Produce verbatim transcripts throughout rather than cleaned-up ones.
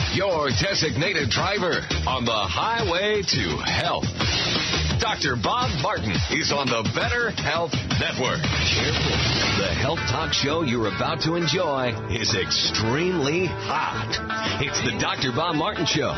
your designated driver on the highway to health. Doctor Bob Martin is on the Better Health Network. Careful. The health talk show you're about to enjoy is extremely hot. It's the Doctor Bob Martin Show.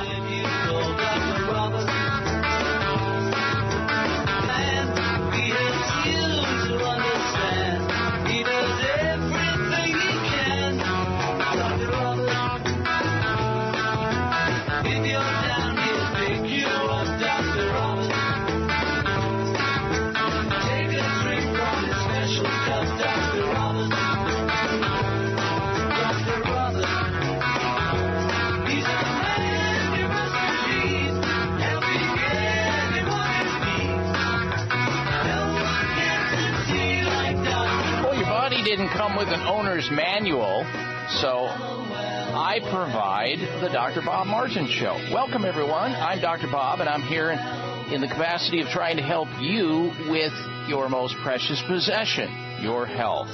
Didn't come with an owner's manual, so I provide the Doctor Bob Martin Show. Welcome, everyone. I'm Doctor Bob, and I'm here in, in the capacity of trying to help you with your most precious possession, your health.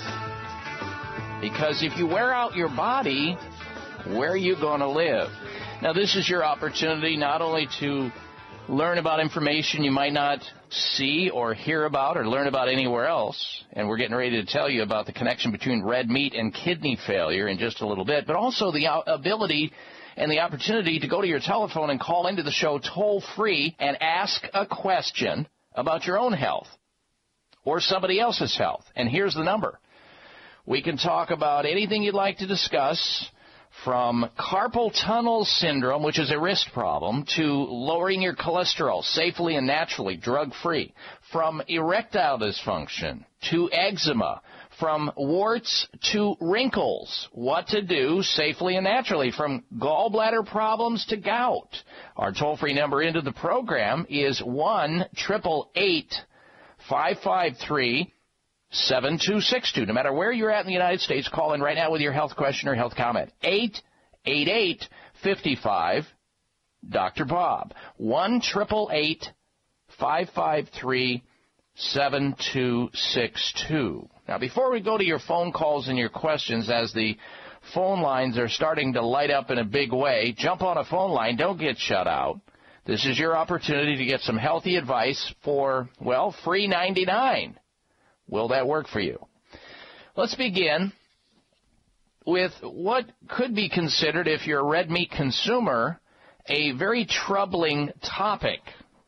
Because if you wear out your body, where are you going to live? Now, this is your opportunity not only to learn about information you might not see or hear about or learn about anywhere else, and we're getting ready to tell you about the connection between red meat and kidney failure in just a little bit, but also the ability and the opportunity to go to your telephone and call into the show toll-free and ask a question about your own health or somebody else's health. And here's the number. We can talk about anything you'd like to discuss, from carpal tunnel syndrome, which is a wrist problem, to lowering your cholesterol safely and naturally, drug-free, from erectile dysfunction to eczema, from warts to wrinkles, what to do safely and naturally, from gallbladder problems to gout. Our toll-free number into the program is one eight eight eight, five five three, seven two six two. No matter where you're at in the United States, call in right now with your health question or health comment. eight eight eight, five five, Doctor Bob. one eight eight eight, five five three, seven two six two. Now, before we go to your phone calls and your questions, as the phone lines are starting to light up in a big way, jump on a phone line. Don't get shut out. This is your opportunity to get some healthy advice for, well, free ninety-nine. Will that work for you? Let's begin with what could be considered, if you're a red meat consumer, a very troubling topic.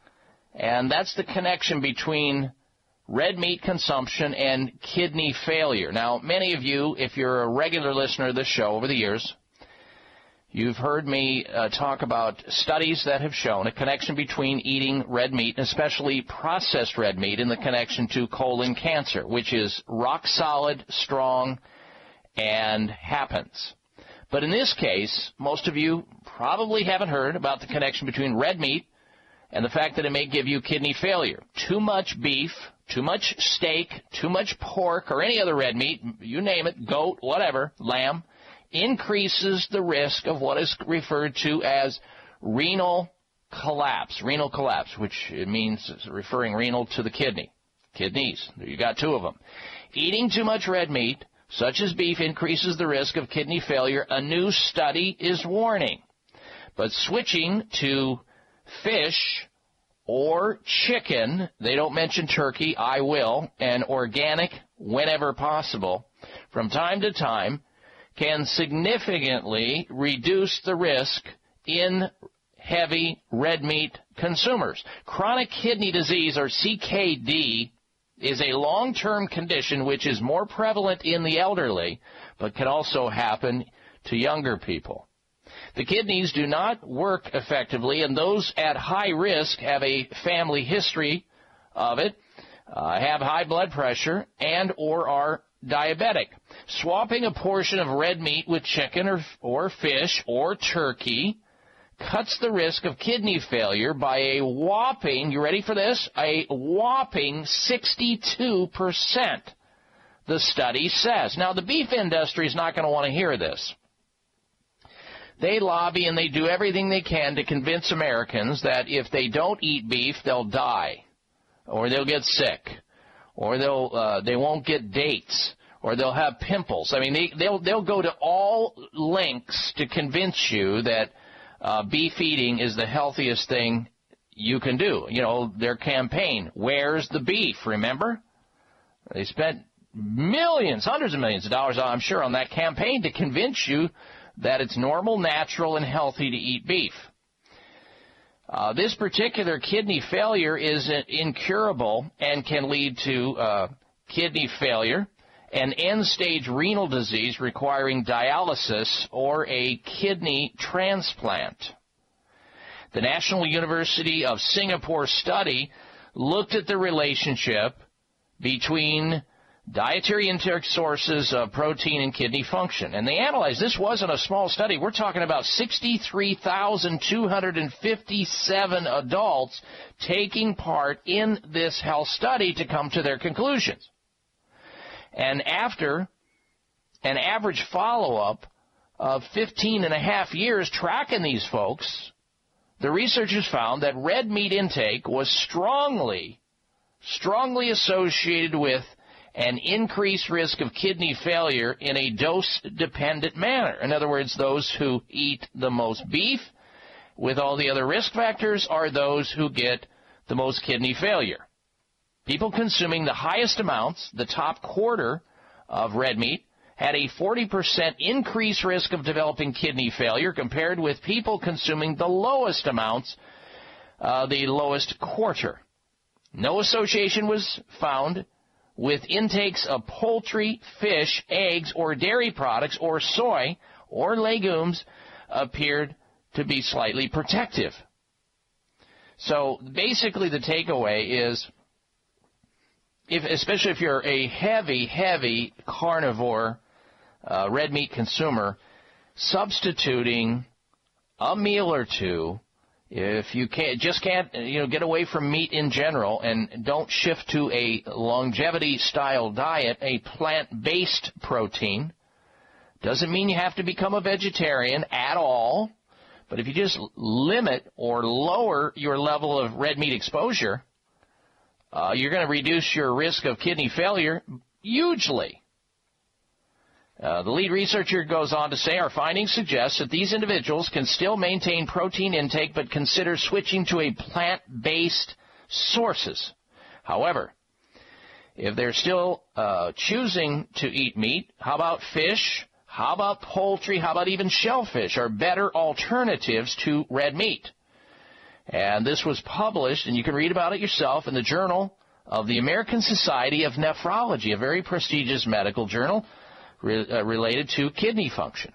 And that's the connection between red meat consumption and kidney failure. Now, many of you, if you're a regular listener of this show over the years, you've heard me uh, talk about studies that have shown a connection between eating red meat, and especially processed red meat, and the connection to colon cancer, which is rock solid, strong, and happens. But in this case, most of you probably haven't heard about the connection between red meat and the fact that it may give you kidney failure. Too much beef, too much steak, too much pork, or any other red meat, you name it, goat, whatever, lamb, increases the risk of what is referred to as renal collapse. Renal collapse, which it means referring renal to the kidney. Kidneys. You got two of them. Eating too much red meat, such as beef, increases the risk of kidney failure, a new study is warning. But switching to fish or chicken, they don't mention turkey, I will, and organic whenever possible, from time to time, can significantly reduce the risk in heavy red meat consumers. Chronic kidney disease, or C K D, is a long-term condition which is more prevalent in the elderly, but can also happen to younger people. The kidneys do not work effectively, and those at high risk have a family history of it, uh, have high blood pressure, and or are diabetic. Swapping a portion of red meat with chicken or, or fish or turkey cuts the risk of kidney failure by a whopping, you ready for this? A whopping sixty-two percent, the study says. Now, the beef industry is not going to want to hear this. They lobby and they do everything they can to convince Americans that if they don't eat beef, they'll die, or they'll get sick, or they'll uh, they won't get dates, or they'll have pimples. I mean, they, they'll they'll go to all lengths to convince you that uh, beef eating is the healthiest thing you can do. You know, their campaign, Where's the Beef, remember? They spent millions, hundreds of millions of dollars, I'm sure, on that campaign to convince you that it's normal, natural, and healthy to eat beef. Uh, this particular kidney failure is incurable and can lead to uh, kidney failure and end-stage renal disease requiring dialysis or a kidney transplant. The National University of Singapore study looked at the relationship between dietary intake sources of protein and kidney function. And they analyzed, this wasn't a small study. We're talking about sixty-three thousand two hundred fifty-seven adults taking part in this health study to come to their conclusions. And after an average follow-up of fifteen and a half years tracking these folks, the researchers found that red meat intake was strongly, strongly associated with an increased risk of kidney failure in a dose-dependent manner. In other words, those who eat the most beef with all the other risk factors are those who get the most kidney failure. People consuming the highest amounts, the top quarter of red meat, had a forty percent increased risk of developing kidney failure compared with people consuming the lowest amounts, uh, the lowest quarter. No association was found with intakes of poultry, fish, eggs, or dairy products, or soy, or legumes appeared to be slightly protective. So basically the takeaway is, if, especially if you're a heavy, heavy carnivore uh, red meat consumer, substituting a meal or two, if you can't, just can't, you know, get away from meat in general and don't shift to a longevity-style diet, a plant-based protein, doesn't mean you have to become a vegetarian at all. But if you just limit or lower your level of red meat exposure, uh, you're going to reduce your risk of kidney failure hugely. Uh, the lead researcher goes on to say, our findings suggest that these individuals can still maintain protein intake but consider switching to a plant-based sources. However, if they're still uh, choosing to eat meat, how about fish? How about poultry? How about even shellfish are better alternatives to red meat? And this was published, and you can read about it yourself, in the Journal of the American Society of Nephrology, a very prestigious medical journal re- uh, related to kidney function.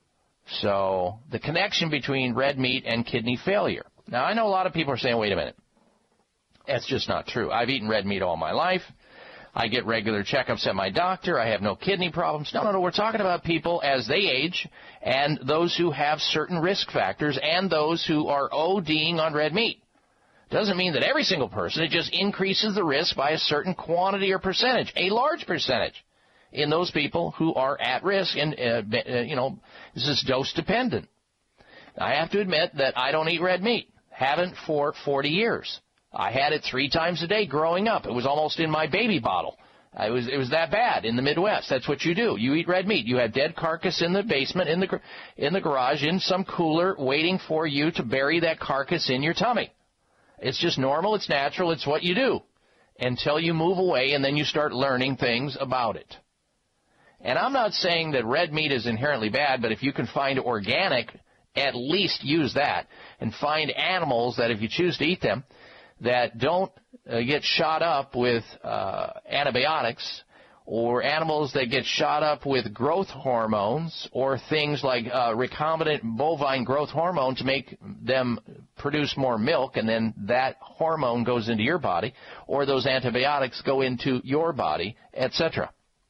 So the connection between red meat and kidney failure. Now, I know a lot of people are saying, wait a minute, that's just not true. I've eaten red meat all my life. I get regular checkups at my doctor. I have no kidney problems. No, no, no. We're talking about people as they age and those who have certain risk factors and those who are ODing on red meat. Doesn't mean that every single person. It just increases the risk by a certain quantity or percentage, a large percentage, in those people who are at risk. And, uh, uh, you know, this is dose dependent. I have to admit that I don't eat red meat. Haven't for forty years. I had it three times a day growing up. It was almost in my baby bottle. It was it was that bad in the Midwest. That's what you do. You eat red meat. You have dead carcass in the basement, in the in the garage, in some cooler, waiting for you to bury that carcass in your tummy. It's just normal. It's natural. It's what you do until you move away, and then you start learning things about it. And I'm not saying that red meat is inherently bad, but if you can find organic, at least use that, and find animals that, if you choose to eat them, that don't uh, get shot up with uh, antibiotics, or animals that get shot up with growth hormones, or things like uh, recombinant bovine growth hormone to make them produce more milk, and then that hormone goes into your body, or those antibiotics go into your body, et cetera.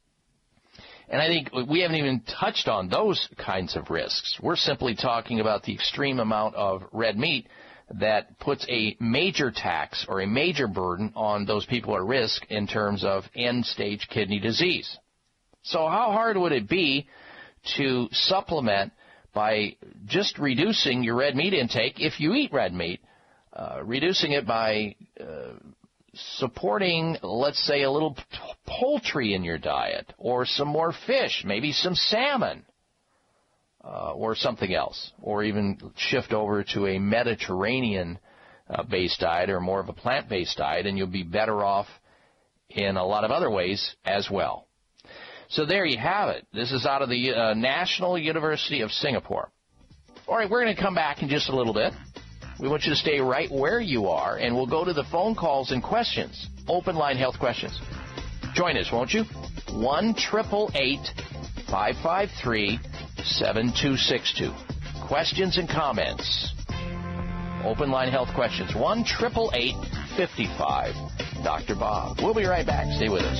And I think we haven't even touched on those kinds of risks. We're simply talking about the extreme amount of red meat that puts a major tax or a major burden on those people at risk in terms of end-stage kidney disease. So how hard would it be to supplement by just reducing your red meat intake if you eat red meat, uh, reducing it by uh, supporting, let's say, a little poultry in your diet, or some more fish, maybe some salmon, uh, or something else, or even shift over to a Mediterranean-based uh, diet or more of a plant-based diet, and you'll be better off in a lot of other ways as well. So there you have it. This is out of the uh, National University of Singapore. All right, we're going to come back in just a little bit. We want you to stay right where you are, and we'll go to the phone calls and questions, open line health questions. Join us, won't you? one eight eight eight, five five three, seven two six two. Questions and comments. Open line health questions. one eight eight eight, five five, Doctor Bob. We'll be right back. Stay with us.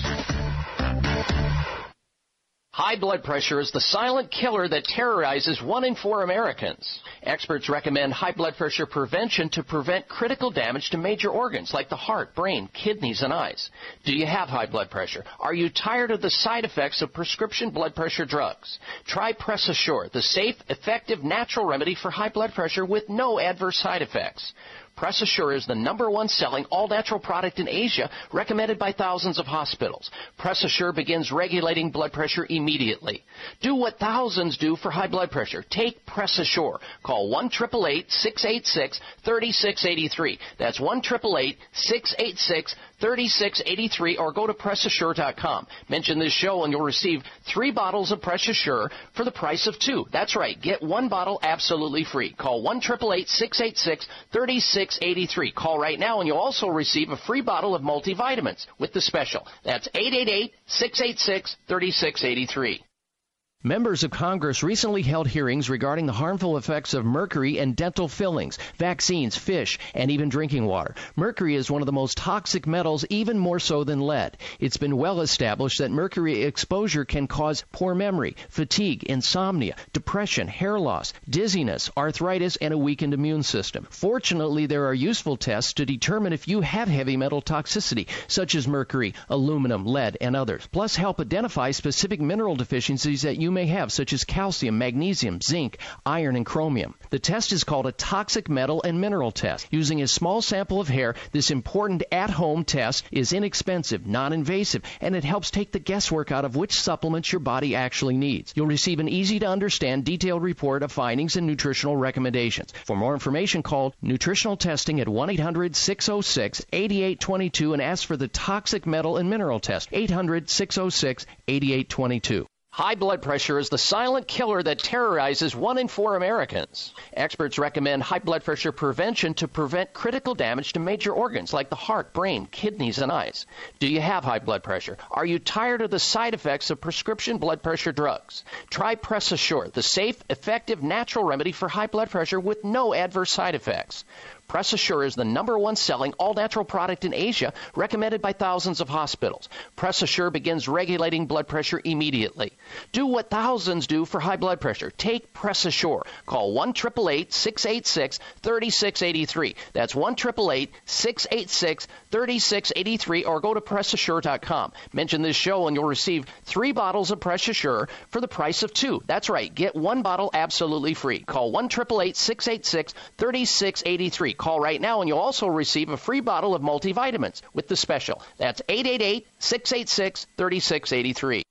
High blood pressure is the silent killer that terrorizes one in four Americans. Experts recommend high blood pressure prevention to prevent critical damage to major organs like the heart, brain, kidneys, and eyes. Do you have high blood pressure? Are you tired of the side effects of prescription blood pressure drugs? Try Press Assure, the safe, effective, natural remedy for high blood pressure with no adverse side effects. Press Assure is the number one selling all-natural product in Asia, recommended by thousands of hospitals. Press Assure begins regulating blood pressure immediately. Do what thousands do for high blood pressure. Take Press Assure. Call one eight eight eight, six eight six, three six eight three. That's one eight eight eight, six eight six, three six eight three, or go to press assure dot com. Mention this show and you'll receive three bottles of Press Assure for the price of two. That's right. Get one bottle absolutely free. Call one eight eight eight, six eight six, three six eight three. Call right now and you'll also receive a free bottle of multivitamins with the special. That's eight eight eight, six eight six, three six eight three. Members of Congress recently held hearings regarding the harmful effects of mercury in dental fillings, vaccines, fish, and even drinking water. Mercury is one of the most toxic metals, even more so than lead. It's been well established that mercury exposure can cause poor memory, fatigue, insomnia, depression, hair loss, dizziness, arthritis, and a weakened immune system. Fortunately, there are useful tests to determine if you have heavy metal toxicity, such as mercury, aluminum, lead, and others. Plus, help identify specific mineral deficiencies that you may have, such as calcium, magnesium, zinc, iron, and chromium. The test is called a toxic metal and mineral test. Using a small sample of hair, this important at-home test is inexpensive, non-invasive, and it helps take the guesswork out of which supplements your body actually needs. You'll receive an easy-to-understand, detailed report of findings and nutritional recommendations. For more information, call Nutritional Testing at one eight hundred, six oh six, eight eight two two and ask for the toxic metal and mineral test, eight hundred, six oh six, eight eight two two. High blood pressure is the silent killer that terrorizes one in four Americans. Experts recommend high blood pressure prevention to prevent critical damage to major organs like the heart, brain, kidneys, and eyes. Do you have high blood pressure? Are you tired of the side effects of prescription blood pressure drugs? Try Press Assure, the safe, effective, natural remedy for high blood pressure with no adverse side effects. Press Assure is the number one selling all-natural product in Asia, recommended by thousands of hospitals. Press Assure begins regulating blood pressure immediately. Do what thousands do for high blood pressure. Take Press Assure. Call one eight eight eight, six eight six, three six eight three. That's one eight eight eight, six eight six, three six eight three, or go to press assure dot com. Mention this show and you'll receive three bottles of Press Assure for the price of two. That's right. Get one bottle absolutely free. Call one eight eight eight, six eight six, three six eight three. Call right now and you'll also receive a free bottle of multivitamins with the special. That's eight eight eight, six eight six, three six eight three.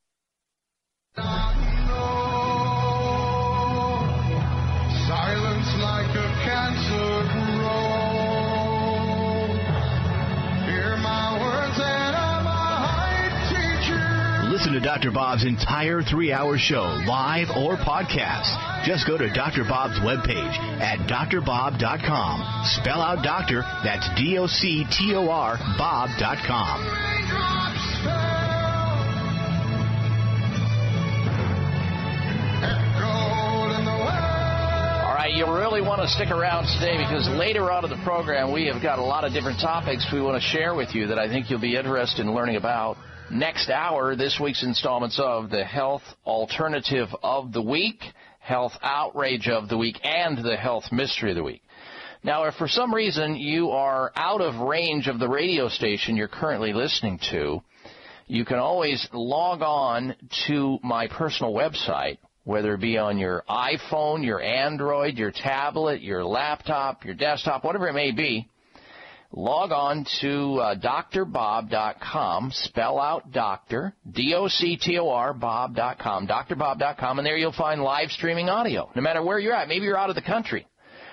Listen to Doctor Bob's entire three-hour show, live or podcast. Just go to Doctor Bob's webpage at D R bob dot com. Spell out doctor, that's D O C T O R, bob dot com. All right, you'll really want to stick around today because later on in the program we have got a lot of different topics we want to share with you that I think you'll be interested in learning about. Next hour, this week's installments of the Health Alternative of the Week, Health Outrage of the Week, and the Health Mystery of the Week. Now, if for some reason you are out of range of the radio station you're currently listening to, you can always log on to my personal website, whether it be on your iPhone, your Android, your tablet, your laptop, your desktop, whatever it may be. log on to uh, D R bob dot com, spell out doctor, D O C T O R, bob dot com, D R bob dot com, and there you'll find live streaming audio, no matter where you're at. Maybe you're out of the country.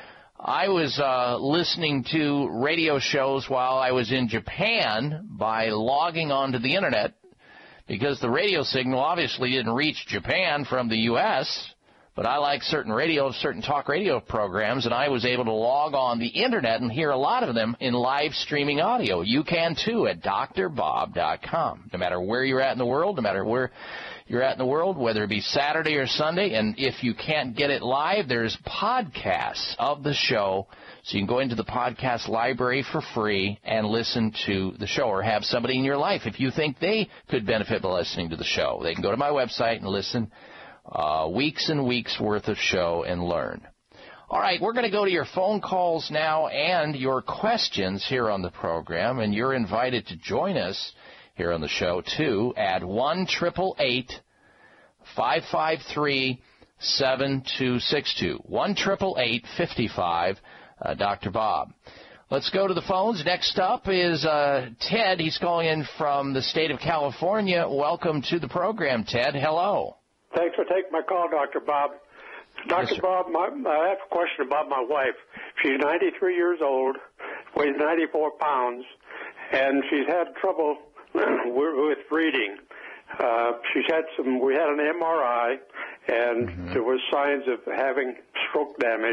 I was uh, listening to radio shows while I was in Japan by logging onto the Internet, because the radio signal obviously didn't reach Japan from the U S, but I like certain radio, certain talk radio programs, and I was able to log on the Internet and hear a lot of them in live streaming audio. You can, too, at D R bob dot com. No matter where you're at in the world, no matter where you're at in the world, whether it be Saturday or Sunday, and if you can't get it live, there's podcasts of the show, so you can go into the podcast library for free and listen to the show, or have somebody in your life, if you think they could benefit by listening to the show. They can go to my website and listen uh, weeks and weeks worth of show and learn. All right, we're going to go to your phone calls now and your questions here on the program, and you're invited to join us here on the show, too, at one eight eight eight, five five three, seven two six two, one eight eight eight, five five, Doctor Bob. Let's go to the phones. Next up is uh, Ted. He's calling in from the state of California. Welcome to the program, Ted. Hello. Thanks for taking my call, Doctor Bob. Doctor Yes, Bob, my, I have a question about my wife. She's ninety-three years old, weighs ninety-four pounds, and she's had trouble with reading. Uh, she's had some, we had an M R I, and mm-hmm. there was signs of having stroke damage,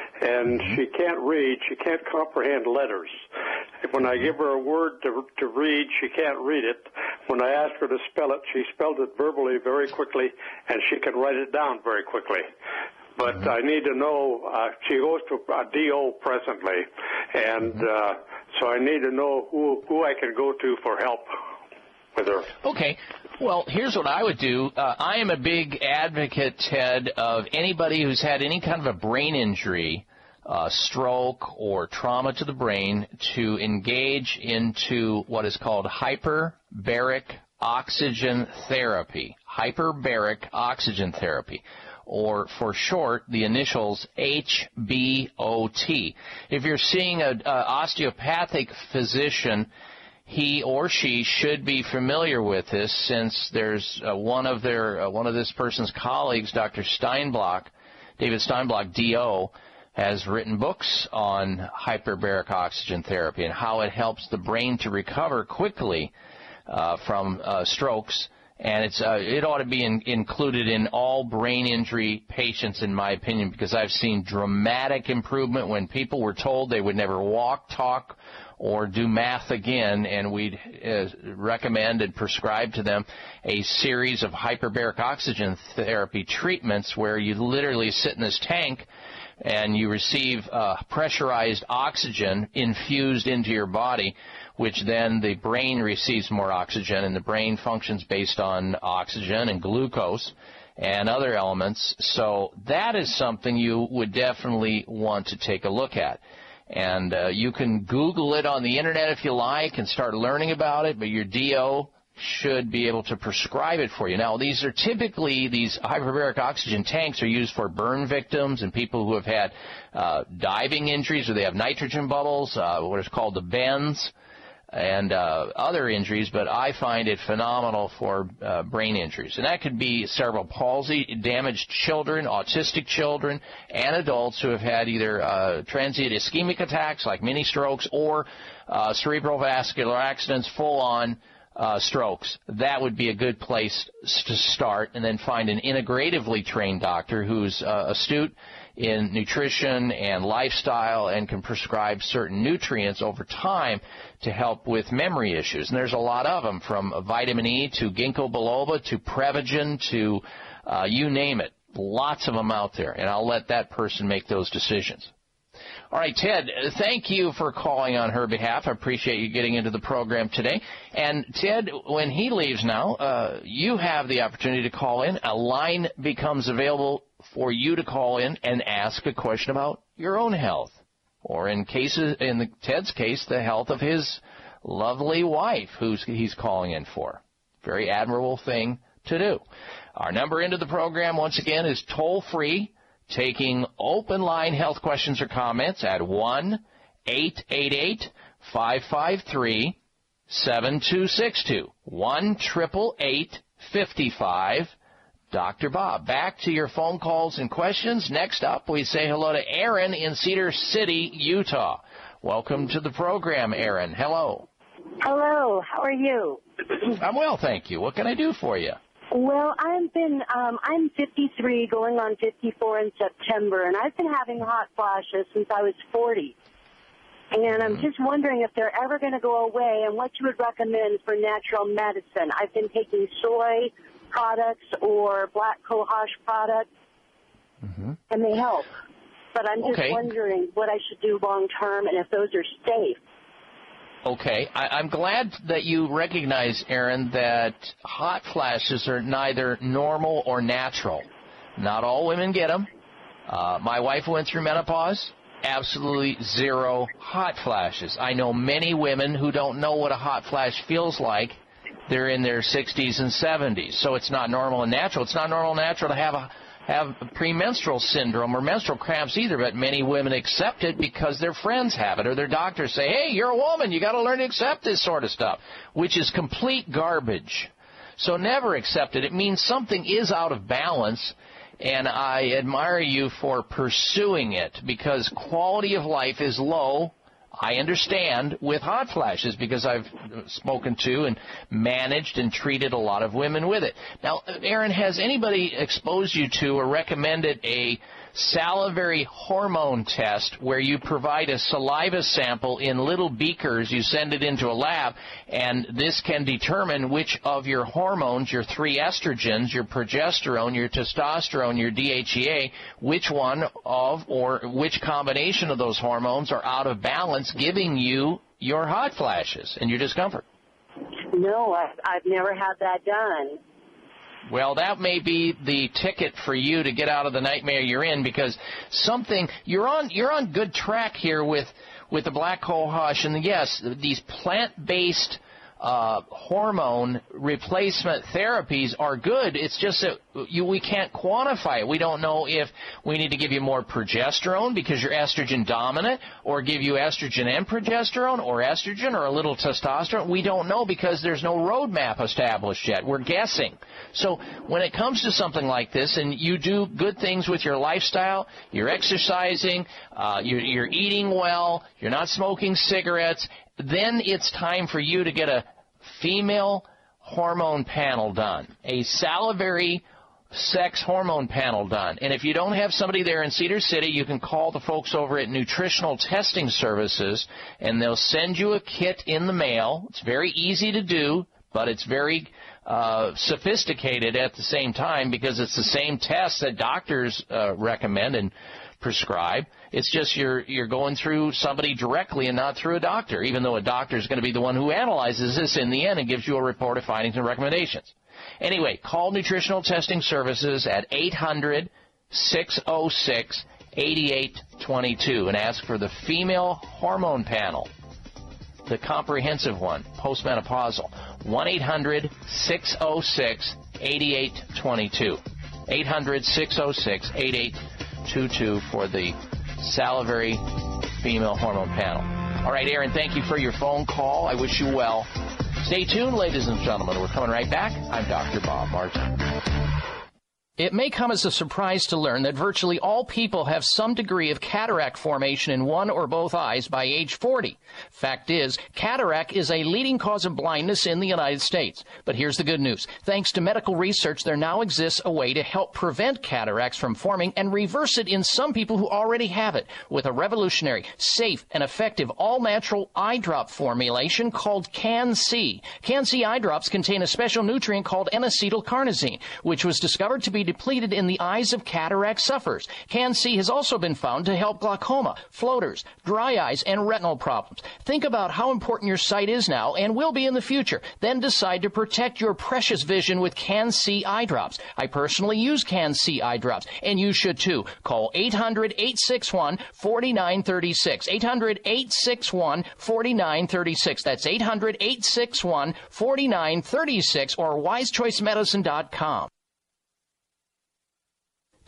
and mm-hmm. she can't read, she can't comprehend letters. When I give her a word to, to read, she can't read it. When I ask her to spell it, she spells it verbally very quickly, and she can write it down very quickly. But mm-hmm. I need to know, uh, she goes to a D O presently, and mm-hmm. uh, so I need to know who, who I can go to for help with her. Okay. Well, here's what I would do. Uh, I am a big advocate, Ted, of anybody who's had any kind of a brain injury, uh, stroke or trauma to the brain, to engage into what is called hyperbaric oxygen therapy. Hyperbaric oxygen therapy, or for short, the initials H B O T. If you're seeing an osteopathic physician, he or she should be familiar with this, since there's uh, one of their uh, one of this person's colleagues, Doctor Steinblock, David Steinblock, D O, has written books on hyperbaric oxygen therapy and how it helps the brain to recover quickly uh, from uh, strokes. And it's uh, it ought to be in, included in all brain injury patients, in my opinion, because I've seen dramatic improvement when people were told they would never walk, talk, or do math again, and we'd uh, recommend and prescribe to them a series of hyperbaric oxygen therapy treatments where you literally sit in this tank and you receive uh, pressurized oxygen infused into your body, which then the brain receives more oxygen, and the brain functions based on oxygen and glucose and other elements. So that is something you would definitely want to take a look at. And uh, you can Google it on the Internet if you like and start learning about it, but your D O should be able to prescribe it for you. Now, these are typically, these hyperbaric oxygen tanks are used for burn victims and people who have had uh, diving injuries, or they have nitrogen bubbles, uh, what is called the bends, and uh, other injuries, but I find it phenomenal for uh, brain injuries. And that could be cerebral palsy, damaged children, autistic children, and adults who have had either uh, transient ischemic attacks like mini strokes, or uh, cerebral vascular accidents, full-on uh, strokes. That would be a good place to start, and then find an integratively trained doctor who's uh, astute in nutrition and lifestyle and can prescribe certain nutrients over time to help with memory issues. And there's a lot of them, from vitamin E to ginkgo biloba to Prevagen to uh, you name it. Lots of them out there, and I'll let that person make those decisions. All right, Ted, thank you for calling on her behalf. I appreciate you getting into the program today. And, Ted, when he leaves now, uh, you have the opportunity to call in. A line becomes available for you to call in and ask a question about your own health, or in cases, in the, Ted's case, the health of his lovely wife, who he's calling in for. Very admirable thing to do. Our number into the program, once again, is toll-free, taking open line health questions or comments at one eight eight eight, five five three, seven two six two. one eight eight eight, five five, Doctor Bob. Back to your phone calls and questions. Next up, we say hello to Aaron in Cedar City, Utah. Welcome to the program, Aaron. Hello. Hello. How are you? I'm well, thank you. What can I do for you? Well, I've been, um, I'm fifty-three, going on fifty-four in September, and I've been having hot flashes since I was forty. And I'm just wondering if they're ever going to go away and what you would recommend for natural medicine. I've been taking soy products or black cohosh products, mm-hmm. and they help. But I'm just okay. wondering what I should do long term and if those are safe. Okay. I, I'm glad that you recognize, Aaron, that hot flashes are neither normal or natural. Not all women get them. Uh, my wife went through menopause. Absolutely zero hot flashes. I know many women who don't know what a hot flash feels like. They're in their sixties and seventies, so it's not normal and natural. It's not normal and natural to have a have premenstrual syndrome or menstrual cramps either, but many women accept it because their friends have it or their doctors say, hey, you're a woman, you got to learn to accept this sort of stuff, which is complete garbage. So never accept it. It means something is out of balance, and I admire you for pursuing it because quality of life is low. I understand with hot flashes because I've spoken to and managed and treated a lot of women with it. Now, Aaron, has anybody exposed you to or recommended a salivary hormone test where you provide a saliva sample in little beakers, you send it into a lab, and this can determine which of your hormones, your three estrogens, your progesterone, your testosterone, your D H E A, which one of or which combination of those hormones are out of balance, giving you your hot flashes and your discomfort? No, I've, I've never had that done. Well, that may be the ticket for you to get out of the nightmare you're in, because something you're on you're on good track here with with the black cohosh and the, yes, these plant-based uh, hormone replacement therapies are good. It's just that you, we can't quantify it. We don't know if we need to give you more progesterone because you're estrogen dominant, or give you estrogen and progesterone, or estrogen or a little testosterone. We don't know because there's no roadmap established yet. We're guessing. So when it comes to something like this, and you do good things with your lifestyle, you're exercising, uh, you're, you're eating well, you're not smoking cigarettes, then it's time for you to get a female hormone panel done, a salivary sex hormone panel done. And if you don't have somebody there in Cedar City, you can call the folks over at Nutritional Testing Services, and they'll send you a kit in the mail. It's very easy to do, but it's very uh, sophisticated at the same time because it's the same test that doctors uh, recommend and prescribe. It's just you're you're going through somebody directly and not through a doctor, even though a doctor is going to be the one who analyzes this in the end and gives you a report of findings and recommendations. Anyway, call Nutritional Testing Services at eight hundred, six oh six, eight eight two two and ask for the female hormone panel, the comprehensive one, postmenopausal. one eight hundred, six oh six, eight eight two two. eight hundred, six oh six, eight eight two two for the salivary female hormone panel. All right, Aaron, thank you for your phone call. I wish you well. Stay tuned, ladies and gentlemen. We're coming right back. I'm Doctor Bob Martin. It may come as a surprise to learn that virtually all people have some degree of cataract formation in one or both eyes by age forty. Fact is, cataract is a leading cause of blindness in the United States. But here's the good news. Thanks to medical research, there now exists a way to help prevent cataracts from forming and reverse it in some people who already have it with a revolutionary, safe, and effective all-natural eye drop formulation called Can-C. Can-C eye drops contain a special nutrient called N-acetylcarnosine, which was discovered to be depleted in the eyes of cataract sufferers. Can-C has also been found to help glaucoma, floaters, dry eyes, and retinal problems. Think about how important your sight is now and will be in the future. Then decide to protect your precious vision with Can-C eye drops. I personally use Can-C eye drops, and you should too. Call eight hundred, eight six one, four nine three six. eight hundred, eight six one, four nine three six. That's eight hundred, eight six one, four nine three six or wise choice medicine dot com.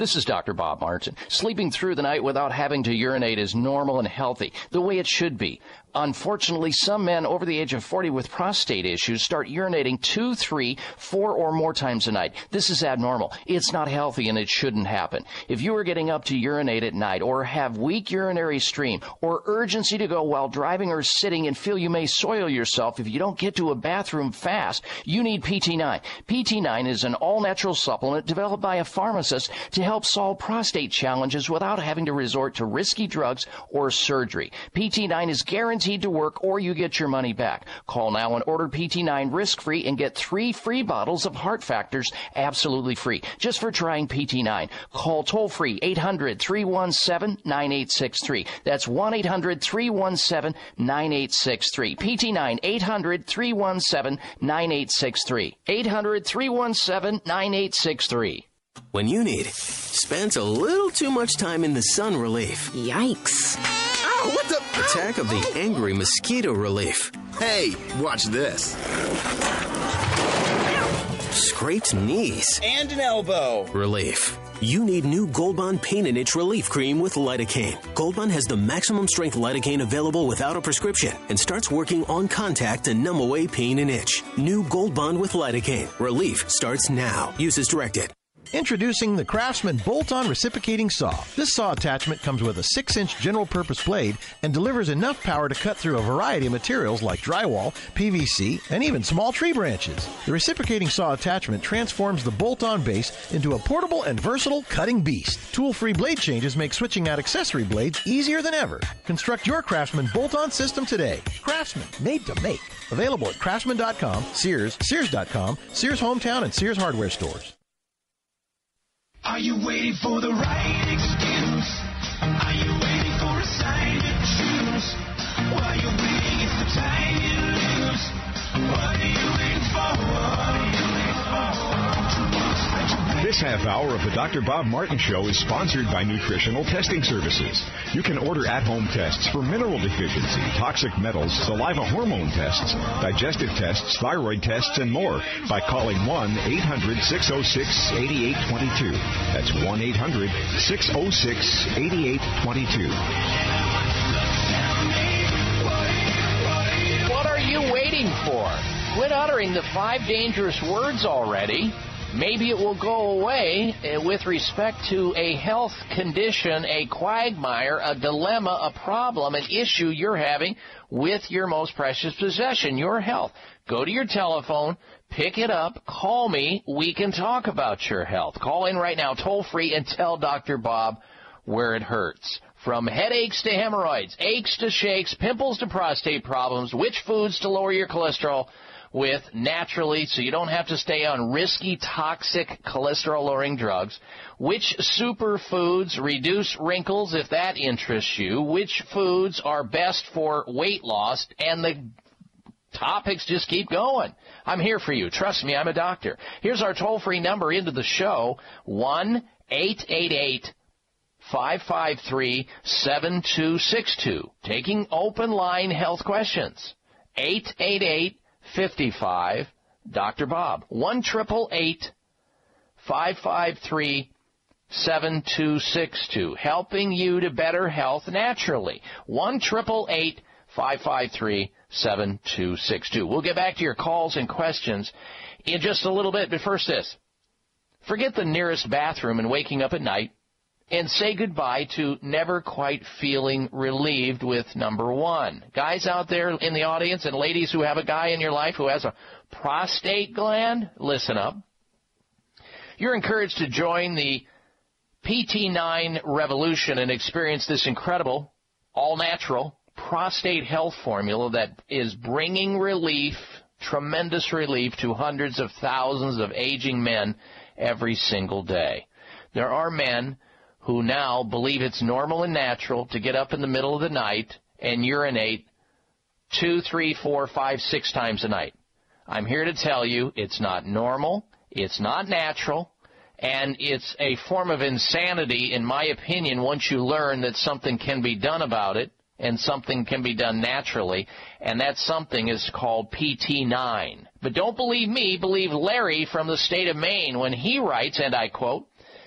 This is Doctor Bob Martin. Sleeping through the night without having to urinate is normal and healthy, the way it should be. Unfortunately, some men over the age of forty with prostate issues start urinating two, three, four, or more times a night. This is abnormal. It's not healthy, and it shouldn't happen. If you are getting up to urinate at night, or have weak urinary stream, or urgency to go while driving or sitting and feel you may soil yourself if you don't get to a bathroom fast, you need P T nine. P T nine is an all-natural supplement developed by a pharmacist to help solve prostate challenges without having to resort to risky drugs or surgery. P T nine is guaranteed to work, or you get your money back. Call now and order P T nine risk-free and get three free bottles of Heart Factors absolutely free just for trying P T nine. Call toll-free eight hundred, three one seven, nine eight six three. That's one eight hundred, three one seven, nine eight six three. P T nine, eight hundred, three one seven, nine eight six three. eight hundred, three one seven, nine eight six three. When you need spends a little too much time in the sun relief. Yikes. Ow, what the? Attack of the angry mosquito relief. Hey, watch this. Scraped knees. And an elbow. Relief. You need new Gold Bond Pain and Itch Relief Cream with lidocaine. Gold Bond has the maximum strength lidocaine available without a prescription and starts working on contact to numb away pain and itch. New Gold Bond with lidocaine. Relief starts now. Use as directed. Introducing the Craftsman Bolt-On Reciprocating Saw. This saw attachment comes with a six inch general-purpose blade and delivers enough power to cut through a variety of materials like drywall, P V C, and even small tree branches. The reciprocating saw attachment transforms the bolt-on base into a portable and versatile cutting beast. Tool-free blade changes make switching out accessory blades easier than ever. Construct your Craftsman Bolt-On system today. Craftsman, made to make. Available at craftsman dot com, Sears, Sears dot com, Sears Hometown, and Sears Hardware stores. Are you waiting for the right excuse? Are you waiting for a sign to choose? While you're waiting, it's the time you lose. What are you waiting for? What are you waiting for? This half hour of the Doctor Bob Martin Show is sponsored by Nutritional Testing Services. You can order at-home tests for mineral deficiency, toxic metals, saliva hormone tests, digestive tests, thyroid tests, and more by calling one eight hundred, six oh six, eight eight two two. That's one eight hundred, six oh six, eight eight two two. What are you waiting for? Quit uttering the five dangerous words already. Maybe it will go away with respect to a health condition, a quagmire, a dilemma, a problem, an issue you're having with your most precious possession, your health. Go to your telephone, pick it up, call me. We can talk about your health. Call in right now, toll free, and tell Doctor Bob where it hurts. From headaches to hemorrhoids, aches to shakes, pimples to prostate problems, which foods to lower your cholesterol with naturally so you don't have to stay on risky, toxic, cholesterol-lowering drugs, which superfoods reduce wrinkles if that interests you, which foods are best for weight loss, and the topics just keep going. I'm here for you. Trust me, I'm a doctor. Here's our toll-free number into the show, one eight eight eight, five five three, seven two six two. Taking open line health questions. eight eight eight, fifty-five, Doctor Bob. one eight eight eight, five five three, seven two six two. Helping you to better health naturally. one eight eight eight, five five three, seven two six two. We'll get back to your calls and questions in just a little bit, but first this. Forget the nearest bathroom and waking up at night, and say goodbye to never quite feeling relieved with number one. Guys out there in the audience and ladies who have a guy in your life who has a prostate gland, listen up. You're encouraged to join the P T nine revolution and experience this incredible, all-natural prostate health formula that is bringing relief, tremendous relief, to hundreds of thousands of aging men every single day. There are men who now believe it's normal and natural to get up in the middle of the night and urinate two, three, four, five, six times a night. I'm here to tell you it's not normal, it's not natural, and it's a form of insanity, in my opinion, once you learn that something can be done about it and something can be done naturally, and that something is called P T nine. But don't believe me, believe Larry from the state of Maine when he writes, and I quote,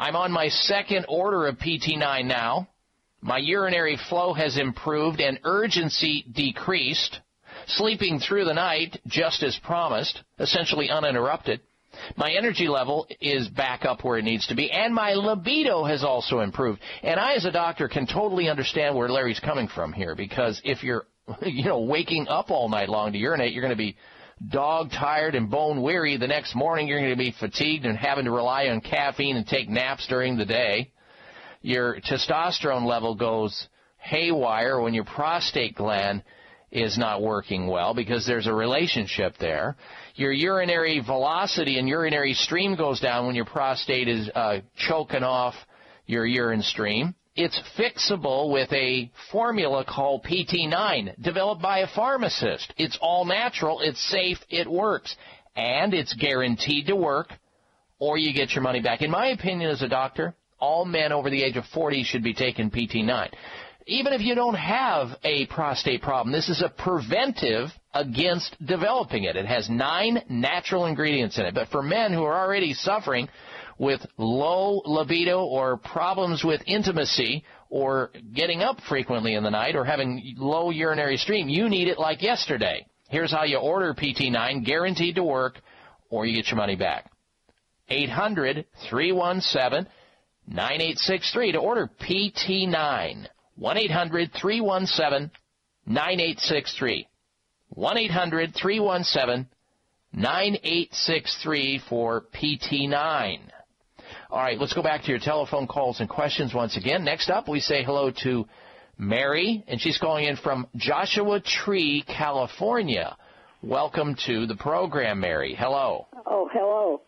I'm on my second order of P T nine now. My urinary flow has improved and urgency decreased. Sleeping through the night, just as promised, essentially uninterrupted. My energy level is back up where it needs to be, and my libido has also improved. And I, as a doctor, can totally understand where Larry's coming from here, because if you're, you know, waking up all night long to urinate, you're going to be dog-tired and bone-weary. The next morning, you're going to be fatigued and having to rely on caffeine and take naps during the day. Your testosterone level goes haywire when your prostate gland is not working well, because there's a relationship there. Your urinary velocity and urinary stream goes down when your prostate is uh, choking off your urine stream. It's fixable with a formula called P T nine, developed by a pharmacist. It's all natural, it's safe, it works, and it's guaranteed to work, or you get your money back. In my opinion as a doctor, all men over the age of forty should be taking P T nine. Even if you don't have a prostate problem, this is a preventive against developing it. It has nine natural ingredients in it. But for men who are already suffering with low libido or problems with intimacy or getting up frequently in the night or having low urinary stream, you need it like yesterday. Here's how you order P T nine, guaranteed to work, or you get your money back. eight hundred, three one seven, nine eight six three to order P T nine. one eight hundred, three one seven, nine eight six three. one eight hundred, three one seven, nine eight six three for P T nine. All right, let's go back to your telephone calls and questions once again. Next up, we say hello to Mary, and she's calling in from Joshua Tree, California. Welcome to the program, Mary. Hello. Oh, hello.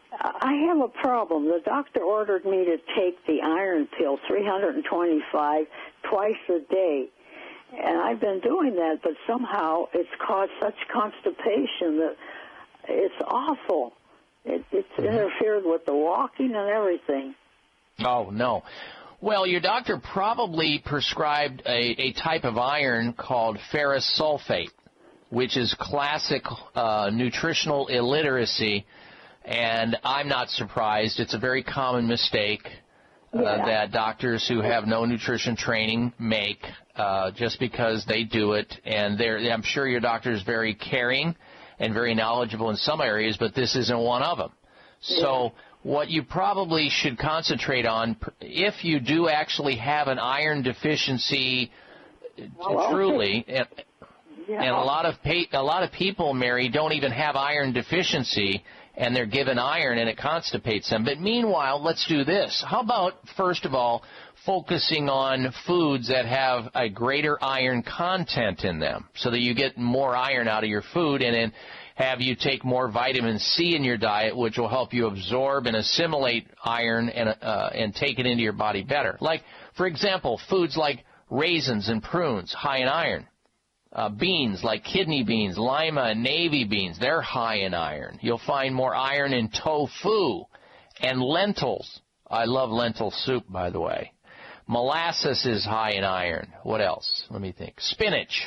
I have a problem. The doctor ordered me to take the iron pill, three hundred twenty-five, twice a day. And I've been doing that, but somehow it's caused such constipation that it's awful. It, it's interfered with the walking and everything. Oh, no. Well, your doctor probably prescribed a, a type of iron called ferrous sulfate, which is classic uh, nutritional illiteracy. And I'm not surprised. It's a very common mistake uh, yeah. that doctors who have no nutrition training make uh, just because they do it. And they're, I'm sure your doctor is very caring and very knowledgeable in some areas, but this isn't one of them. So yeah. what you probably should concentrate on, if you do actually have an iron deficiency well, truly, and, yeah. and a lot of pa- a lot of people, Mary, don't even have iron deficiency, and they're given iron and it constipates them. But meanwhile, let's do this. How about, first of all, focusing on foods that have a greater iron content in them so that you get more iron out of your food, and then have you take more vitamin C in your diet, which will help you absorb and assimilate iron and, uh, and take it into your body better. Like, for example, foods like raisins and prunes, high in iron. Uh, beans like kidney beans, lima, and navy beans, they're high in iron. You'll find more iron in tofu and lentils. I love lentil soup, by the way. Molasses is high in iron. What else? Let me think. Spinach.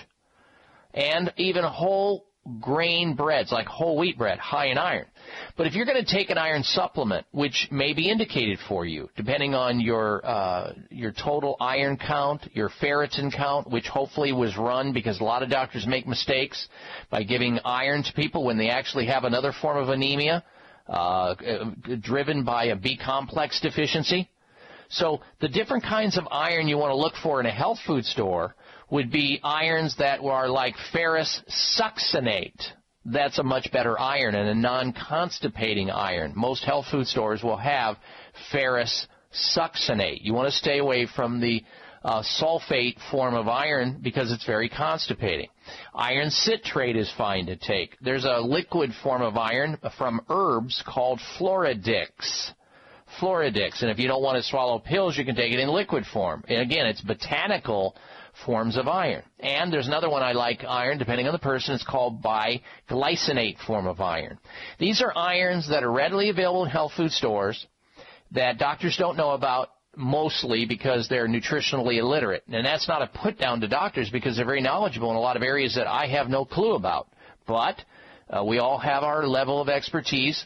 And even whole grain breads, like whole wheat bread, high in iron. But if you're going to take an iron supplement, which may be indicated for you, depending on your uh, your total iron count, your ferritin count, which hopefully was run, because a lot of doctors make mistakes by giving iron to people when they actually have another form of anemia, uh, driven by a B-complex deficiency. So the different kinds of iron you want to look for in a health food store would be irons that are like ferrous succinate. That's a much better iron and a non-constipating iron. Most health food stores will have ferrous succinate. You want to stay away from the uh, sulfate form of iron because it's very constipating. Iron citrate is fine to take. There's a liquid form of iron from herbs called Floradix. Floradix. And if you don't want to swallow pills, you can take it in liquid form. And again, it's botanical forms of iron. And there's another one I like iron, depending on the person. It's called biglycinate form of iron. These are irons that are readily available in health food stores that doctors don't know about, mostly because they're nutritionally illiterate. And that's not a put down to doctors, because they're very knowledgeable in a lot of areas that I have no clue about. But uh, we all have our level of expertise,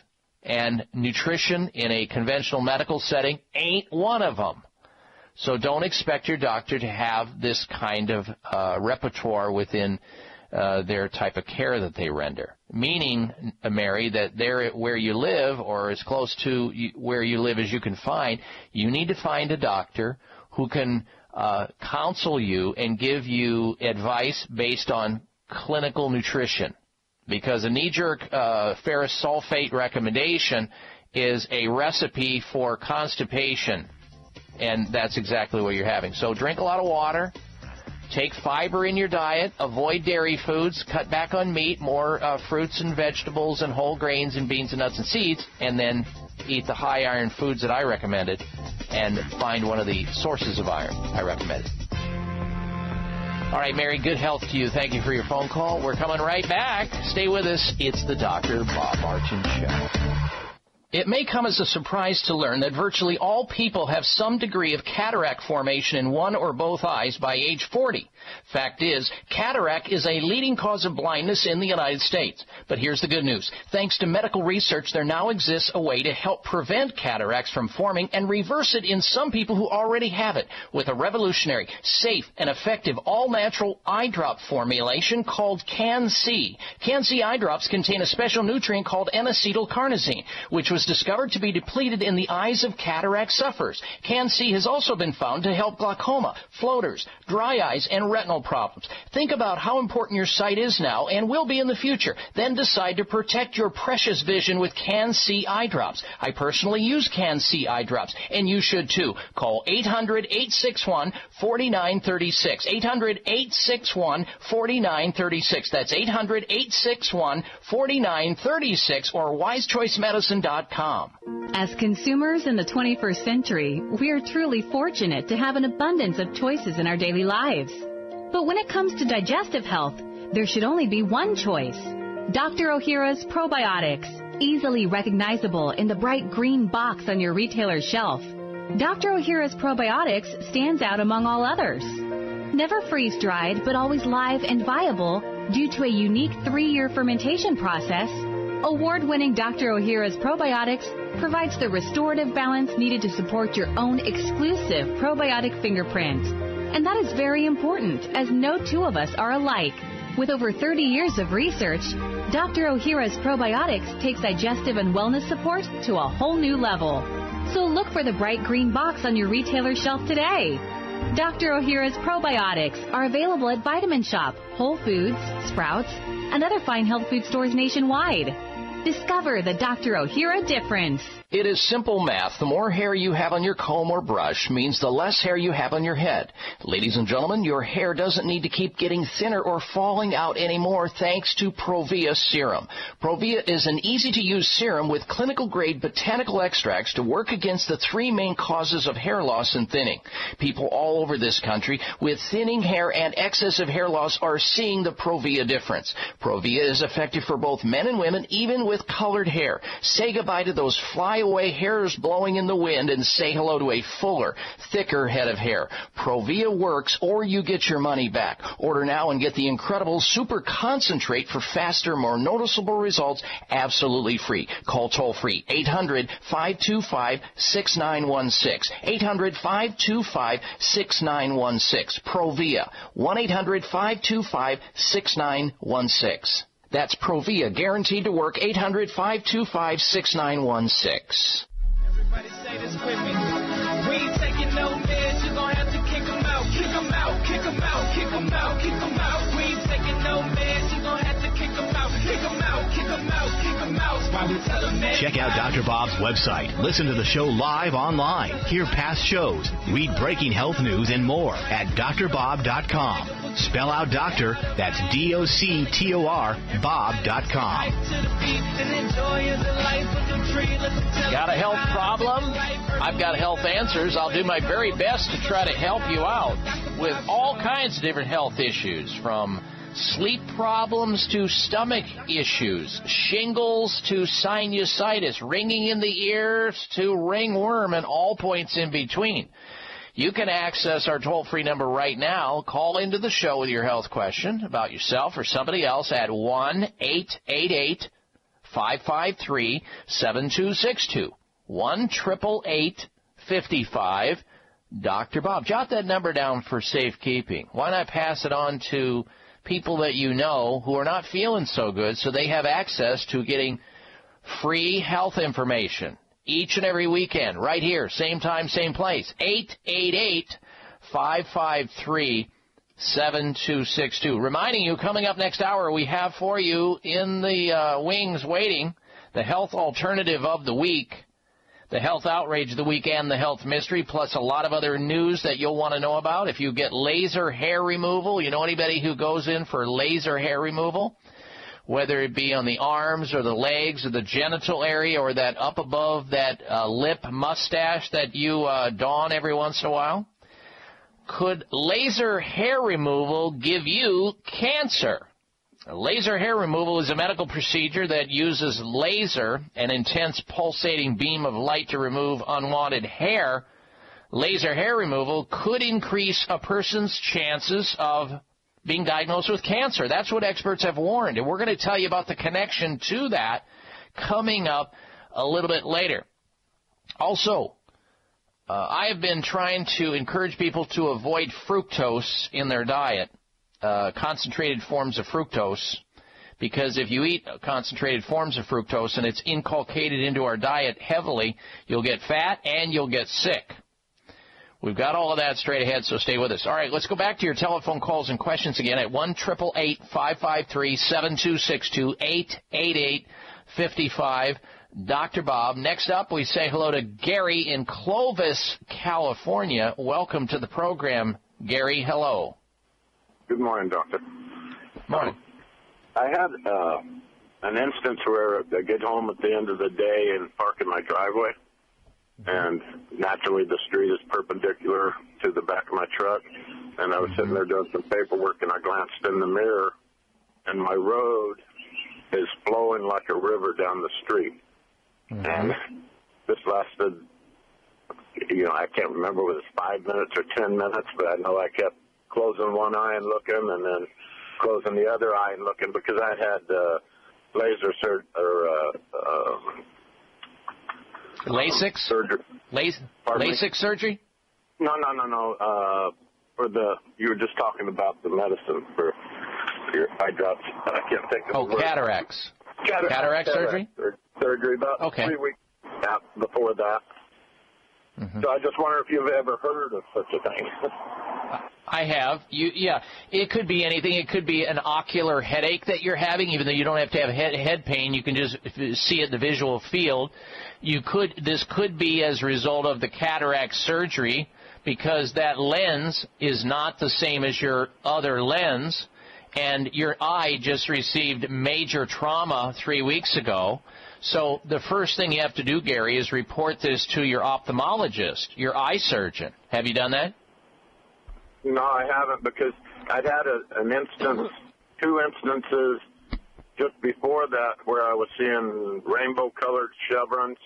And nutrition in a conventional medical setting ain't one of them. So don't expect your doctor to have this kind of uh, repertoire within uh, their type of care that they render. Meaning, uh, Mary, that there where you live or as close to you, where you live as you can find, you need to find a doctor who can uh, counsel you and give you advice based on clinical nutrition. Because a knee-jerk uh, ferrous sulfate recommendation is a recipe for constipation. And that's exactly what you're having. So drink a lot of water, take fiber in your diet, avoid dairy foods, cut back on meat, more uh, fruits and vegetables and whole grains and beans and nuts and seeds, and then eat the high iron foods that I recommended and find one of the sources of iron I recommended. All right, Mary, good health to you. Thank you for your phone call. We're coming right back. Stay with us. It's the Doctor Bob Martin Show. It may come as a surprise to learn that virtually all people have some degree of cataract formation in one or both eyes by age forty. Fact is, cataract is a leading cause of blindness in the United States. But here's the good news. Thanks to medical research, there now exists a way to help prevent cataracts from forming and reverse it in some people who already have it with a revolutionary, safe, and effective all-natural eye drop formulation called Can-C. Can-C eye drops contain a special nutrient called N-acetylcarnosine, which was discovered to be depleted in the eyes of cataract sufferers. Can-C has also been found to help glaucoma, floaters, dry eyes, and retinal problems. Think about how important your sight is now and will be in the future. Then decide to protect your precious vision with Can-C eye drops. I personally use Can-C eye drops, and you should too. Call eight hundred, eight six one, four nine three six. eight hundred, eight six one, four nine three six. That's eight hundred, eight six one, four nine three six or wise choice medicine dot com. As consumers in the twenty-first century, we are truly fortunate to have an abundance of choices in our daily lives. But when it comes to digestive health, there should only be one choice. Doctor Ohhira's Probiotics, easily recognizable in the bright green box on your retailer's shelf. Doctor Ohhira's Probiotics stands out among all others. Never freeze-dried, but always live and viable due to a unique three-year fermentation process, award-winning Doctor Ohhira's Probiotics provides the restorative balance needed to support your own exclusive probiotic fingerprint. And that is very important, as no two of us are alike. With over thirty years of research, Doctor Ohhira's Probiotics takes digestive and wellness support to a whole new level. So look for the bright green box on your retailer's shelf today. Doctor Ohhira's Probiotics are available at Vitamin Shop, Whole Foods, Sprouts, and other fine health food stores nationwide. Discover the Doctor Ohhira difference. It is simple math. The more hair you have on your comb or brush means the less hair you have on your head. Ladies and gentlemen, your hair doesn't need to keep getting thinner or falling out anymore thanks to Provia Serum. Provia is an easy-to-use serum with clinical-grade botanical extracts to work against the three main causes of hair loss and thinning. People all over this country with thinning hair and excessive hair loss are seeing the Provia difference. Provia is effective for both men and women, even with colored hair. Say goodbye to those fly away hairs blowing in the wind and say hello to a fuller, thicker head of hair. Provia works or you get your money back. Order now and get the incredible super concentrate for faster, more noticeable results absolutely free. Call toll free eight hundred, five two five, six nine one six. eight hundred, five two five, six nine one six. Provia. one eight hundred, five two five, six nine one six. That's Provia, guaranteed to work. eight hundred, five two five, six nine one six. Everybody say this with me. We ain't taking no meds. You're going to have to kick them out. Kick them out. Kick them out. Kick them out. Kick them out. We ain't taking no meds. You're going to have to kick them out. Kick them out. Kick them out. Kick them out. Why we tell them that. Check out Doctor Bob's website. Listen to the show live online. Hear past shows. Read breaking health news and more at D R bob dot com. Spell out doctor, that's D O C T O R, Bob dot com. Got a health problem? I've got health answers. I'll do my very best to try to help you out with all kinds of different health issues, from sleep problems to stomach issues, shingles to sinusitis, ringing in the ears to ringworm, and all points in between. You can access our toll-free number right now. Call into the show with your health question about yourself or somebody else at one eight eight eight, five five three, seven two six two. one eight eight eight, five five, Doctor Bob. Jot that number down for safekeeping. Why not pass it on to people that you know who are not feeling so good so they have access to getting free health information each and every weekend, right here, same time, same place. eight eight eight, five five three, seven two six two. Reminding you, coming up next hour, we have for you in the uh, wings waiting the health alternative of the week, the health outrage of the week, and the health mystery, plus a lot of other news that you'll want to know about. If you get laser hair removal, you know anybody who goes in for laser hair removal, whether it be on the arms or the legs or the genital area or that up above that uh, lip mustache that you uh, don every once in a while? Could laser hair removal give you cancer? Laser hair removal is a medical procedure that uses laser, an intense pulsating beam of light to remove unwanted hair. Laser hair removal could increase a person's chances of being diagnosed with cancer. That's what experts have warned, and we're going to tell you about the connection to that coming up a little bit later. Also, uh, I have been trying to encourage people to avoid fructose in their diet, uh, concentrated forms of fructose, because if you eat concentrated forms of fructose and it's inculcated into our diet heavily, you'll get fat and you'll get sick. We've got all of that straight ahead, so stay with us. All right, let's go back to your telephone calls and questions again at one eight eight eight, five five three, seven two six two, eight eight eight, five five, Doctor Bob. Next up, we say hello to Gary in Clovis, California. Welcome to the program, Gary. Hello. Good morning, Doctor. Morning. I had uh, an instance where I get home at the end of the day and park in my driveway. And naturally, the street is perpendicular to the back of my truck. And I was sitting there doing some paperwork, and I glanced in the mirror, and my road is flowing like a river down the street. Mm-hmm. And this lasted, you know, I can't remember whether it was five minutes or ten minutes, but I know I kept closing one eye and looking, and then closing the other eye and looking, because I had uh, laser sur- or uh, uh, LASIK surgery. Las- LASIK surgery? No, no, no, no. Uh, for the you were just talking about the medicine for your eye drops. I can't think of oh, the word. cataracts. Cataract, cataract surgery. Cataract surgery. About okay. three weeks before that. Mm-hmm. So I just wonder if you've ever heard of such a thing. I have. You, yeah, it could be anything. It could be an ocular headache that you're having, even though you don't have to have head, head pain. You can just see it in the visual field. You could. This could be as a result of the cataract surgery, because that lens is not the same as your other lens, and your eye just received major trauma three weeks ago. So the first thing you have to do, Gary, is report this to your ophthalmologist, your eye surgeon. Have you done that? No, I haven't, because I'd had a, an instance, two instances just before that where I was seeing rainbow-colored chevrons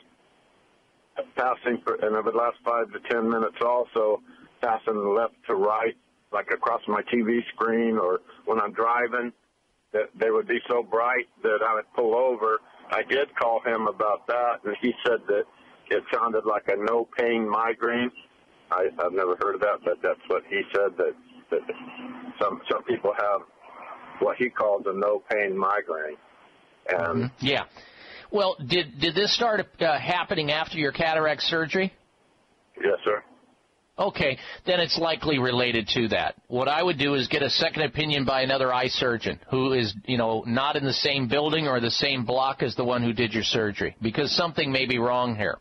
passing, for, and it would last five to ten minutes also, passing left to right, like across my T V screen, or when I'm driving, that they would be so bright that I would pull over. I did call him about that, and he said that it sounded like a no-pain migraine. I, I've never heard of that, but that's what he said, that, that some some people have what he calls a no-pain migraine. And mm-hmm. Yeah. Well, did did this start uh, happening after your cataract surgery? Yes, sir. Okay, then it's likely related to that. What I would do is get a second opinion by another eye surgeon who is, you know, not in the same building or the same block as the one who did your surgery, because something may be wrong here.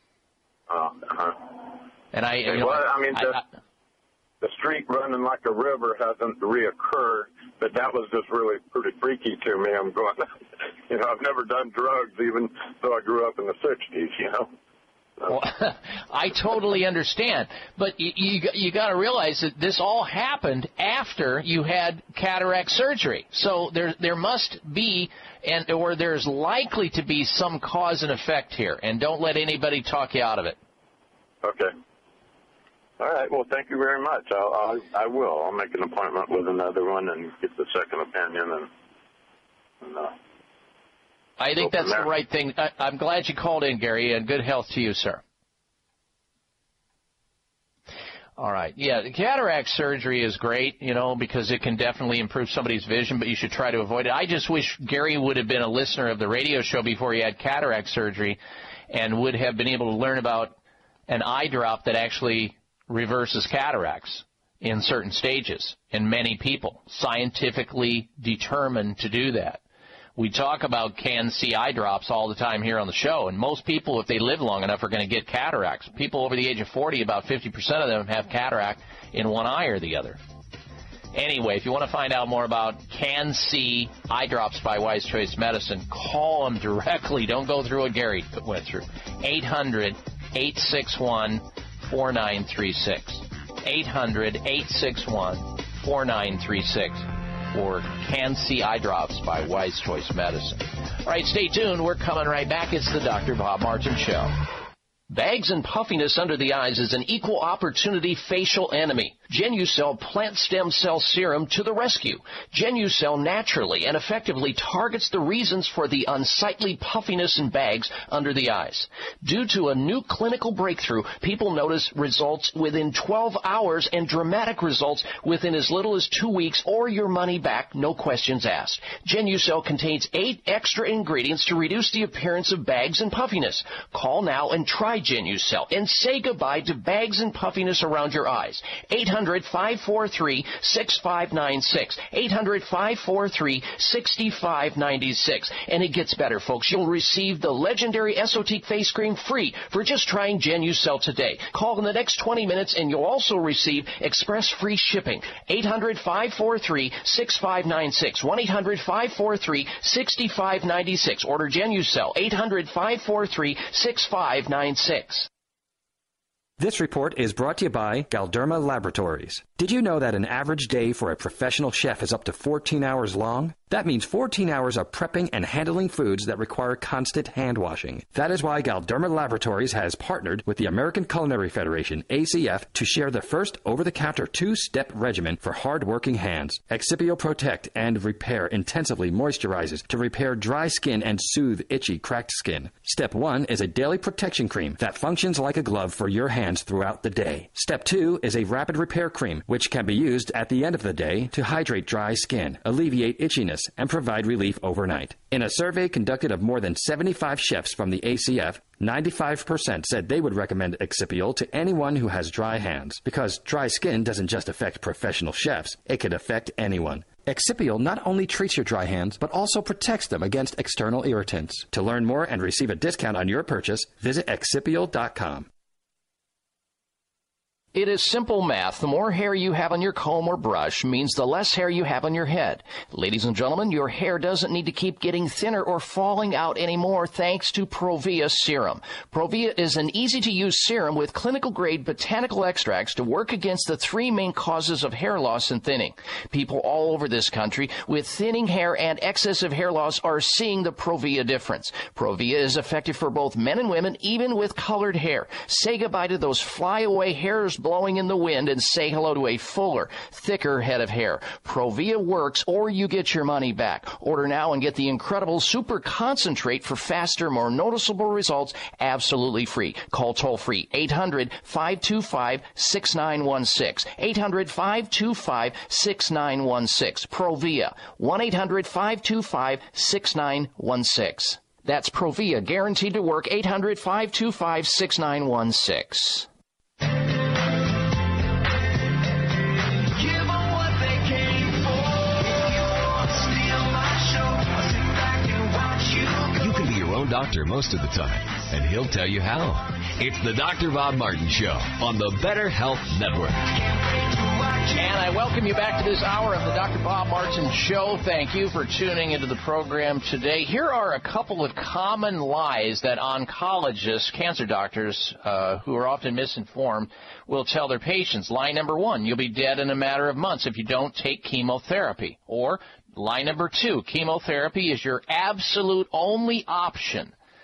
Uh, uh-huh. And I, you know, well, I mean, the, I, I, the street running like a river hasn't reoccurred, but that was just really pretty freaky to me. I'm going, you know, I've never done drugs, even though I grew up in the sixties, you know. Well, I totally understand, but you you, you got to realize that this all happened after you had cataract surgery. So there there must be, and or there's likely to be some cause and effect here, and don't let anybody talk you out of it. Okay. All right. Well, thank you very much. I'll, I'll I will. I'll make an appointment with another one and get the second opinion, and, and uh, I think that's the right thing. I, I'm glad you called in, Gary, and good health to you, sir. All right. Yeah, cataract surgery is great, you know, because it can definitely improve somebody's vision, but you should try to avoid it. I just wish Gary would have been a listener of the radio show before he had cataract surgery and would have been able to learn about an eye drop that actually reverses cataracts in certain stages in many people, scientifically determined to do that. We talk about Can-C eye drops all the time here on the show, and most people, if they live long enough, are going to get cataracts. People over the age of forty, about fifty percent of them have cataract in one eye or the other. Anyway, if you want to find out more about Can-C eye drops by Wise Choice Medicine, call them directly. Don't go through what Gary went through. eight hundred, eight six one, four nine three six. eight hundred, eight six one, four nine three six. Or Can-C eye drops by Wise Choice Medicine. All right, stay tuned. We're coming right back. It's the Doctor Bob Martin Show. Bags and puffiness under the eyes is an equal opportunity facial enemy. Genucell Plant Stem Cell Serum to the rescue. Genucell naturally and effectively targets the reasons for the unsightly puffiness and bags under the eyes. Due to a new clinical breakthrough, people notice results within twelve hours and dramatic results within as little as two weeks or your money back, no questions asked. Genucell contains eight extra ingredients to reduce the appearance of bags and puffiness. Call now and try Genucell and say goodbye to bags and puffiness around your eyes. eight hundred, five four three, six five nine six. eight hundred, five four three, six five nine six. And it gets better, folks. You'll receive the legendary Esotique face cream free for just trying Genucell today. Call in the next twenty minutes and you'll also receive express free shipping. eight hundred, five four three, six five nine six. one eight hundred, five four three, six five nine six. Order Genucell. eight hundred, five four three, six five nine six. This report is brought to you by Galderma Laboratories. Did you know that an average day for a professional chef is up to fourteen hours long? That means fourteen hours of prepping and handling foods that require constant hand washing. That is why Galderma Laboratories has partnered with the American Culinary Federation, A C F, to share the first over-the-counter two-step regimen for hard-working hands. Excipio Protect and Repair intensively moisturizes to repair dry skin and soothe itchy, cracked skin. Step one is a daily protection cream that functions like a glove for your hands throughout the day. Step two is a rapid repair cream, which can be used at the end of the day to hydrate dry skin, alleviate itchiness, and provide relief overnight. In a survey conducted of more than seventy-five chefs from the A C F, ninety-five percent said they would recommend Excipio to anyone who has dry hands, because dry skin doesn't just affect professional chefs, it could affect anyone. Excipio not only treats your dry hands, but also protects them against external irritants. To learn more and receive a discount on your purchase, visit excipio dot com. It is simple math. The more hair you have on your comb or brush means the less hair you have on your head. Ladies and gentlemen, your hair doesn't need to keep getting thinner or falling out anymore thanks to Provia Serum. Provia is an easy-to-use serum with clinical-grade botanical extracts to work against the three main causes of hair loss and thinning. People all over this country with thinning hair and excessive hair loss are seeing the Provia difference. Provia is effective for both men and women, even with colored hair. Say goodbye to those flyaway hairs blowing in the wind and say hello to a fuller, thicker head of hair. Provia works or you get your money back. Order now and get the incredible super concentrate for faster, more noticeable results absolutely free. Call toll free eight hundred, five two five, six nine one six. eight hundred, five two five, six nine one six. Provia. one eight hundred, five two five, six nine one six. That's Provia, guaranteed to work. eight hundred, five two five, six nine one six. Doctor most of the time, and he'll tell you how. It's the Doctor Bob Martin Show on the Better Health Network. And I welcome you back to this hour of the Doctor Bob Martin Show. Thank you for tuning into the program today. Here are a couple of common lies that oncologists, cancer doctors, uh, who are often misinformed, will tell their patients. Lie number one, you'll be dead in a matter of months if you don't take chemotherapy. Or lie number two, chemotherapy is your absolute only option.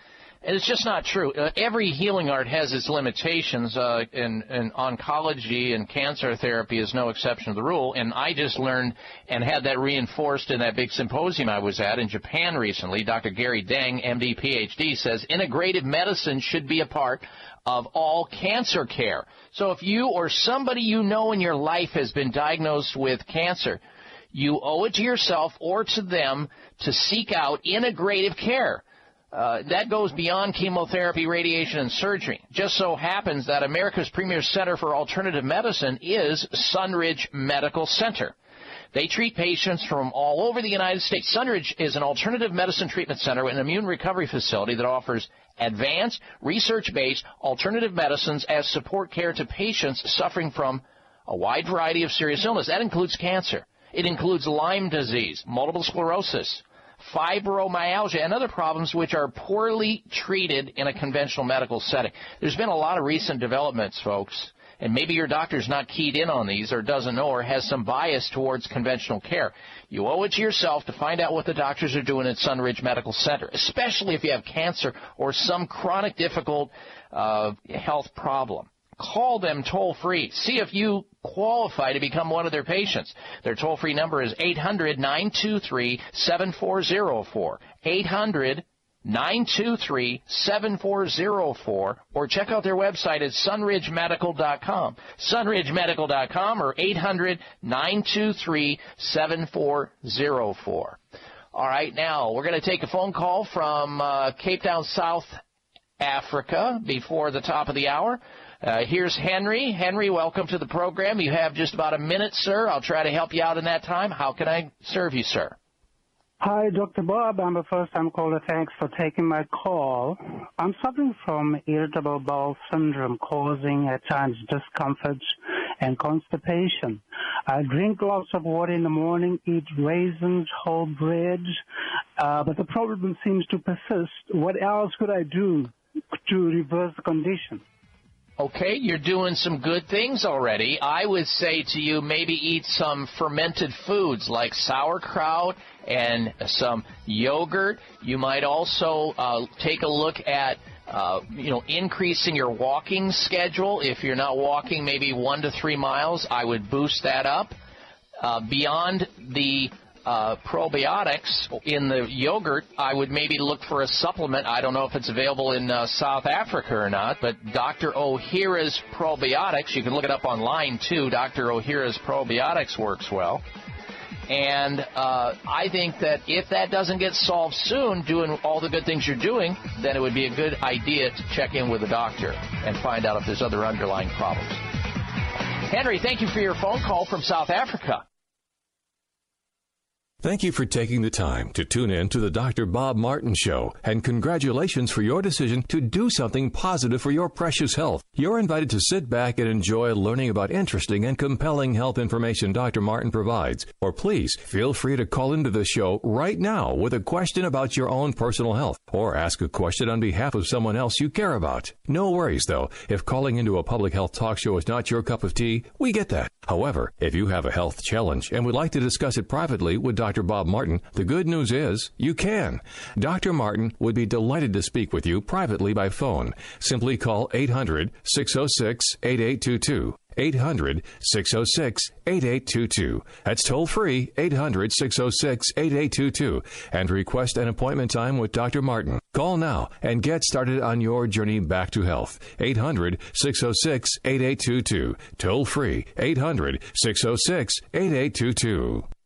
And it's just not true. Uh, every healing art has its limitations, uh, and, and oncology and cancer therapy is no exception to the rule. And I just learned and had that reinforced in that big symposium I was at in Japan recently. Doctor Gary Deng, M D, P H D, says integrative medicine should be a part of all cancer care. So if you or somebody you know in your life has been diagnosed with cancer, you owe it to yourself or to them to seek out integrative care. Uh, that goes beyond chemotherapy, radiation, and surgery. Just so happens that America's premier center for alternative medicine is Sunridge Medical Center. They treat patients from all over the United States. Sunridge is an alternative medicine treatment center and immune recovery facility that offers advanced, research-based alternative medicines as support care to patients suffering from a wide variety of serious illness. That includes cancer. It includes Lyme disease, multiple sclerosis, fibromyalgia, and other problems which are poorly treated in a conventional medical setting. There's been a lot of recent developments, folks, and maybe your doctor's not keyed in on these or doesn't know or has some bias towards conventional care. You owe it to yourself to find out what the doctors are doing at Sunridge Medical Center, especially if you have cancer or some chronic difficult uh, health problem. Call them toll-free. See if you qualify to become one of their patients. Their toll-free number is eight hundred, nine two three, seven four zero four. eight hundred, nine two three, seven four zero four. Or check out their website at sunridge medical dot com. sunridge medical dot com or eight hundred, nine two three, seven four zero four. All right, now we're going to take a phone call from uh, Cape Town, South Africa before the top of the hour. Uh, here's Henry. Henry, welcome to the program. You have just about a minute, sir. I'll try to help you out in that time. How can I serve you, sir? Hi, Doctor Bob. I'm a first-time caller. Thanks for taking my call. I'm suffering from irritable bowel syndrome causing at times discomfort and constipation. I drink lots of water in the morning, eat raisins, whole bread, uh, but the problem seems to persist. What else could I do to reverse the condition? Okay, you're doing some good things already. I would say to you, maybe eat some fermented foods like sauerkraut and some yogurt. You might also uh, take a look at, uh, you know, increasing your walking schedule. If you're not walking maybe one to three miles, I would boost that up. Uh, beyond the Uh, probiotics in the yogurt, I would maybe look for a supplement. I don't know if it's available in uh, South Africa or not, but Doctor Ohhira's Probiotics, you can look it up online too. Doctor Ohhira's Probiotics works well. And uh, I think that if that doesn't get solved soon, doing all the good things you're doing, then it would be a good idea to check in with a doctor and find out if there's other underlying problems. Henry, thank you for your phone call from South Africa. Thank you for taking the time to tune in to the Doctor Bob Martin Show, and congratulations for your decision to do something positive for your precious health. You're invited to sit back and enjoy learning about interesting and compelling health information Doctor Martin provides. Or please feel free to call into the show right now with a question about your own personal health, or ask a question on behalf of someone else you care about. No worries, though. If calling into a public health talk show is not your cup of tea, we get that. However, if you have a health challenge and would like to discuss it privately with Doctor Doctor Bob Martin, the good news is you can. Doctor Martin would be delighted to speak with you privately by phone. Simply call eight hundred, six oh six, eight eight two two. eight hundred, six oh six, eight eight two two. That's toll free, eight hundred, six oh six, eight eight two two, and request an appointment time with Doctor Martin. Call now and get started on your journey back to health. eight hundred, six oh six, eight eight two two. Toll free, eight hundred, six oh six, eight eight two two.